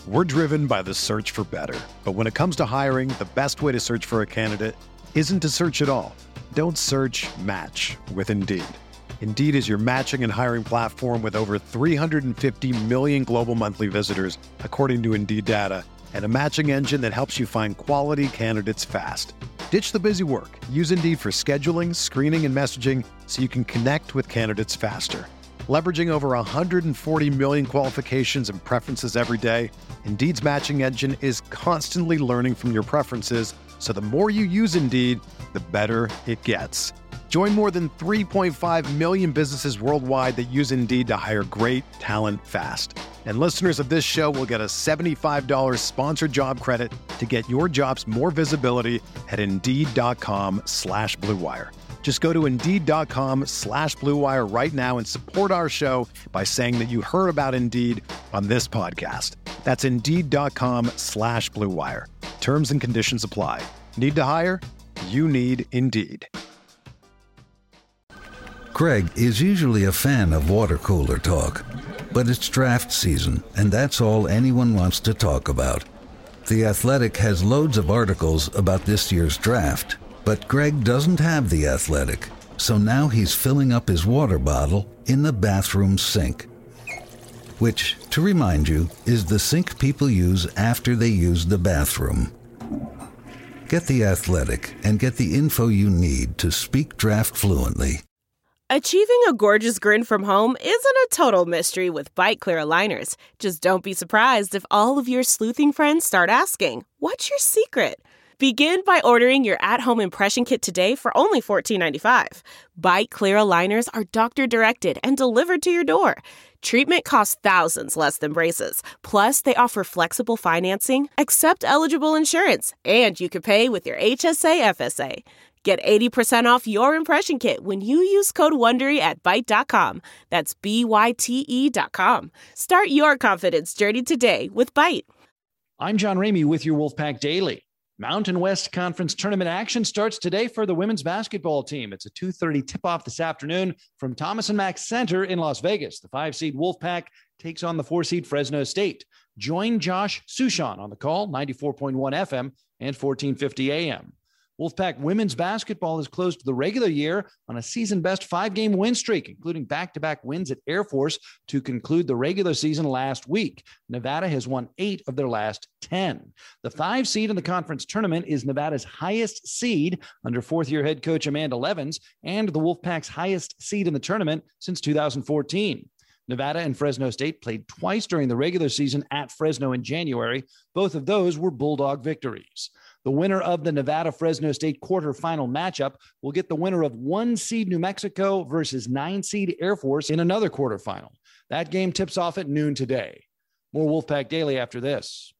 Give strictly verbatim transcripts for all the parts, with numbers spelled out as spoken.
We're driven by the search for better. But when it comes to hiring, the best way to search for a candidate isn't to search at all. Don't search, match with Indeed. Indeed is your matching and hiring platform with over three hundred fifty million global monthly visitors, according to Indeed data, and a matching engine that helps you find quality candidates fast. Ditch the busy work. Use Indeed for scheduling, screening, and messaging so you can connect with candidates faster. Leveraging over one hundred forty million qualifications and preferences every day, Indeed's matching engine is constantly learning from your preferences, so the more you use Indeed, the better it gets. Join more than three point five million businesses worldwide that use Indeed to hire great talent fast. And listeners of this show will get a seventy-five dollars sponsored job credit to get your jobs more visibility at Indeed.com slash Blue Wire. Just go to Indeed.com slash Blue Wire right now and support our show by saying that you heard about Indeed on this podcast. That's Indeed.com slash Blue Wire. Terms and conditions apply. Need to hire? You need Indeed. Greg is usually a fan of water cooler talk, but it's draft season, and that's all anyone wants to talk about. The Athletic has loads of articles about this year's draft, but Greg doesn't have The Athletic, so now he's filling up his water bottle in the bathroom sink. Which, to remind you, is the sink people use after they use the bathroom. Get The Athletic and get the info you need to speak draft fluently. Achieving a gorgeous grin from home isn't a total mystery with Byte Clear aligners. Just don't be surprised if all of your sleuthing friends start asking, "What's your secret?" Begin by ordering your at-home impression kit today for only fourteen ninety-five. Byte Clear aligners are doctor-directed and delivered to your door. Treatment costs thousands less than braces. Plus, they offer flexible financing, accept eligible insurance, and you can pay with your H S A F S A. Get eighty percent off your impression kit when you use code WONDERY at Byte dot com. That's B Y T E dot com. Start your confidence journey today with Byte. I'm John Ramey with your Wolfpack Daily. Mountain West Conference tournament action starts today for the women's basketball team. It's a two thirty tip-off this afternoon from Thomas and Mack Center in Las Vegas. The five-seed Wolfpack takes on the four-seed Fresno State. Join Josh Sushan on the call, ninety-four point one F M and fourteen fifty A M. Wolfpack women's basketball has closed the regular year on a season-best five-game win streak, including back-to-back wins at Air Force to conclude the regular season last week. Nevada has won eight of their last ten. The five seed in the conference tournament is Nevada's highest seed under fourth-year head coach Amanda Levens and the Wolfpack's highest seed in the tournament since two thousand fourteen. Nevada and Fresno State played twice during the regular season at Fresno in January. Both of those were Bulldog victories. The winner of the Nevada-Fresno State quarterfinal matchup will get the winner of one seed New Mexico versus nine seed Air Force in another quarterfinal. That game tips off at noon today. More Wolfpack Daily after this.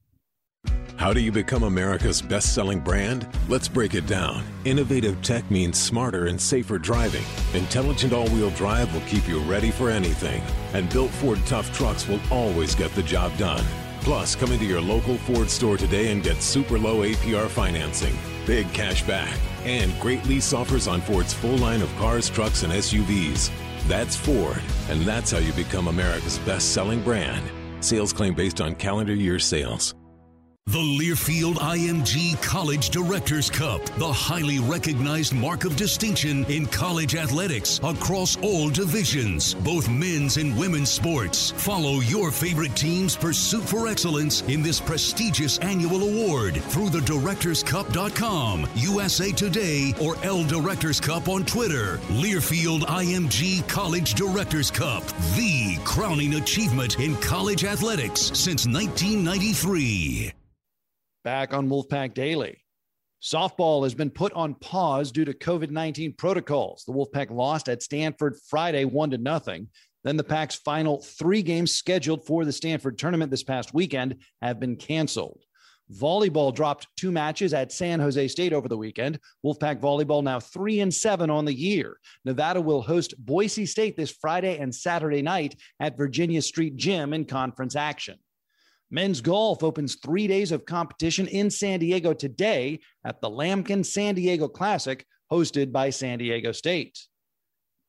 How do you become America's best-selling brand? Let's break it down. Innovative tech means smarter and safer driving. Intelligent all-wheel drive will keep you ready for anything. And built Ford tough trucks will always get the job done. Plus, come into your local Ford store today and get super low A P R financing, big cash back, and great lease offers on Ford's full line of cars, trucks, and S U Vs. That's Ford, and that's how you become America's best-selling brand. Sales claim based on calendar year sales. The Learfield I M G College Directors Cup, the highly recognized mark of distinction in college athletics across all divisions, both men's and women's sports. Follow your favorite team's pursuit for excellence in this prestigious annual award through the directors cup dot com, U S A Today, or L Directors Cup on Twitter. Learfield I M G College Directors Cup, the crowning achievement in college athletics since nineteen ninety-three. Back on Wolfpack Daily. Softball has been put on pause due to COVID nineteen protocols. The Wolfpack lost at Stanford Friday, one to nothing. Then the Pack's final three games scheduled for the Stanford tournament this past weekend have been canceled. Volleyball dropped two matches at San Jose State over the weekend. Wolfpack volleyball now three and seven on the year. Nevada will host Boise State this Friday and Saturday night at Virginia Street Gym in conference action. Men's golf opens three days of competition in San Diego today at the Lambkin San Diego Classic, hosted by San Diego State.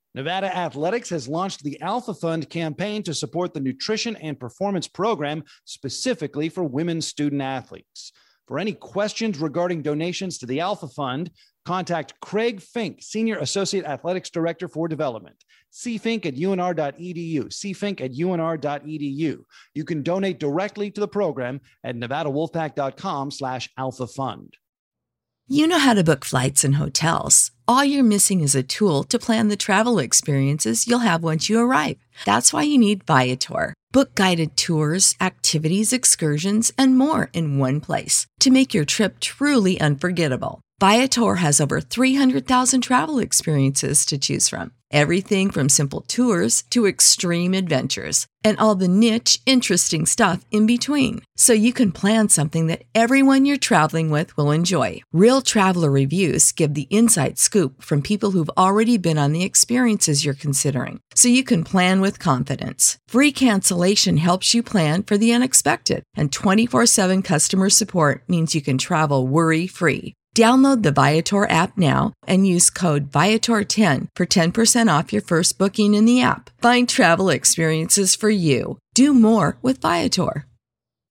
Nevada Athletics has launched the Alpha Fund campaign to support the nutrition and performance program specifically for women student athletes. For any questions regarding donations to the Alpha Fund, contact Craig Fink, Senior Associate Athletics Director for Development. c fink at u n r dot e d u, c fink at u n r dot e d u. You can donate directly to the program at nevada wolfpack dot com slash alpha fund. You know how to book flights and hotels. All you're missing is a tool to plan the travel experiences you'll have once you arrive. That's why you need Viator. Book guided tours, activities, excursions, and more in one place to make your trip truly unforgettable. Viator has over three hundred thousand travel experiences to choose from. Everything from simple tours to extreme adventures and all the niche, interesting stuff in between. So you can plan something that everyone you're traveling with will enjoy. Real traveler reviews give the inside scoop from people who've already been on the experiences you're considering. So you can plan with confidence. Free cancellation helps you plan for the unexpected. And twenty-four seven customer support means you can travel worry-free. Download the Viator app now and use code Viator ten for ten percent off your first booking in the app. Find travel experiences for you. Do more with Viator.